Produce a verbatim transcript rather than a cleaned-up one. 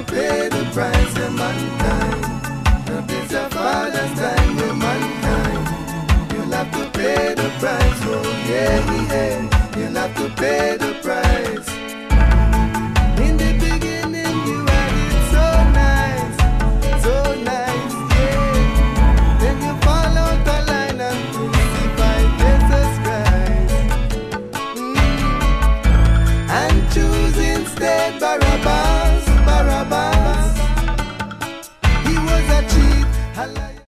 pay the price, yeah, mankind. Now this a Father's time, yeah, mankind. You'll have to pay the price, oh yeah, yeah. You'll have to pay the